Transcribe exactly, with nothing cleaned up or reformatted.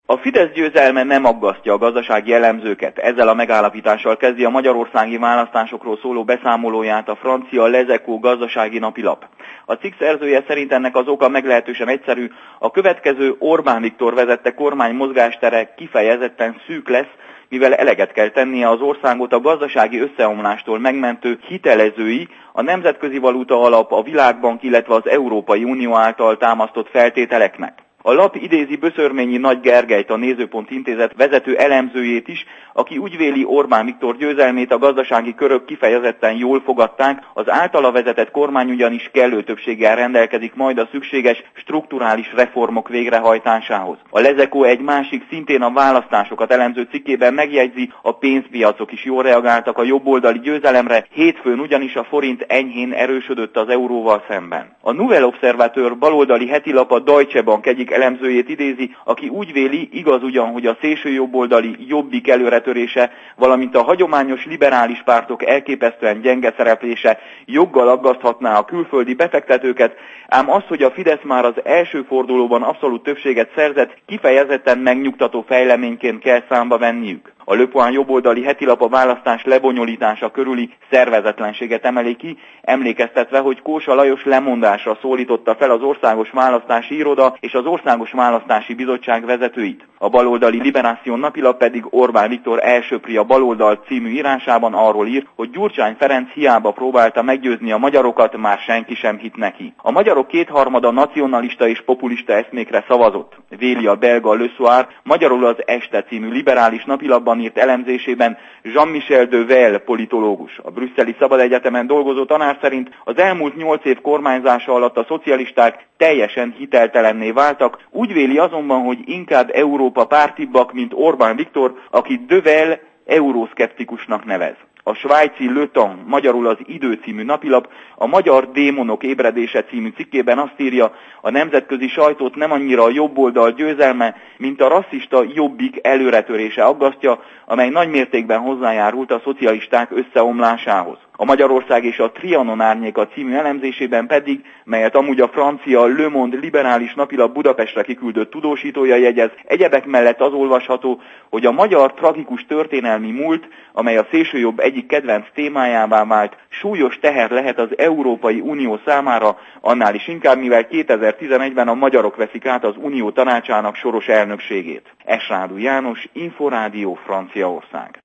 A Fidesz győzelme nem aggasztja a gazdasági elemzőket. Ezzel a megállapítással kezdi a magyarországi választásokról szóló beszámolóját a francia Les Echos gazdasági napilap. A cikk szerzője szerint ennek az oka meglehetősen egyszerű, a következő Orbán Viktor vezette kormány mozgástere kifejezetten szűk lesz, mivel eleget kell tennie az országot a gazdasági összeomlástól megmentő hitelezői, a Nemzetközi Valuta Alap, a Világbank, illetve az Európai Unió által támasztott feltételeknek. A lap idézi Böszörményi Nagy Gergelyt, a Nézőpont Intézet vezető elemzőjét is, aki úgy véli, Orbán Viktor győzelmét a gazdasági körök kifejezetten jól fogadták, az általa vezetett kormány ugyanis kellő többséggel rendelkezik majd a szükséges strukturális reformok végrehajtásához. A Les Echos egy másik, szintén a választásokat elemző cikkében megjegyzi, a pénzpiacok is jól reagáltak a jobboldali győzelemre, hétfőn ugyanis a forint enyhén erősödött az euróval szemben. A Nouvel Observateur baloldali hetilap a Deutsche Bank egyik elemzőjét idézi, aki úgy véli, igaz ugyan, hogy a szélsőjobboldali Jobbik előretörése, valamint a hagyományos liberális pártok elképesztően gyenge szereplése joggal aggaszthatná a külföldi befektetőket, ám az, hogy a Fidesz már az első fordulóban abszolút többséget szerzett, kifejezetten megnyugtató fejleményként kell számba venniük. A Le Point jobboldali hetilap a választás lebonyolítása körüli szervezetlenséget emeli ki, emlékeztetve, hogy Kósa Lajos lemondásra szólította fel az Országos Választási Iroda és az Országos Választási Bizottság vezetőit. A baloldali Liberáció napilap pedig Orbán Viktor elsöpri a baloldal című írásában arról ír, hogy Gyurcsány Ferenc hiába próbálta meggyőzni a magyarokat, már senki sem hitt neki. A magyarok kétharmada nacionalista és populista eszmékre szavazott, véli a belga Le Soir, magyarul az Este című liberális napilapban írt elemzésében Jean-Michel de Well politológus. A brüsszeli Szabad Egyetemen dolgozó tanár szerint az elmúlt nyolc év kormányzása alatt a szocialisták teljesen hiteltelenné váltak, úgy véli azonban, hogy inkább Európa pártibbak, mint Orbán Viktor, akit de Well euroszkeptikusnak nevez. A svájci Le Temps, magyarul az Idő című napilap a Magyar Démonok ébredése című cikkében azt írja, a nemzetközi sajtót nem annyira a jobboldal győzelme, mint a rasszista Jobbik előretörése aggasztja, amely nagymértékben hozzájárult a szocialisták összeomlásához. A Magyarország és a Trianon árnyéka című elemzésében pedig, melyet amúgy a francia Le Monde liberális napilap Budapestre kiküldött tudósítója jegyez, egyebek mellett az olvasható, hogy a magyar tragikus történelmi múlt, amely a szélsőjobb egyik kedvenc témájává vált, súlyos teher lehet az Európai Unió számára, annál is inkább, mivel kétezer-tizenegyben a magyarok veszik át az Unió tanácsának soros elnökségét. Esrádú János, Inforádió, Franciaország.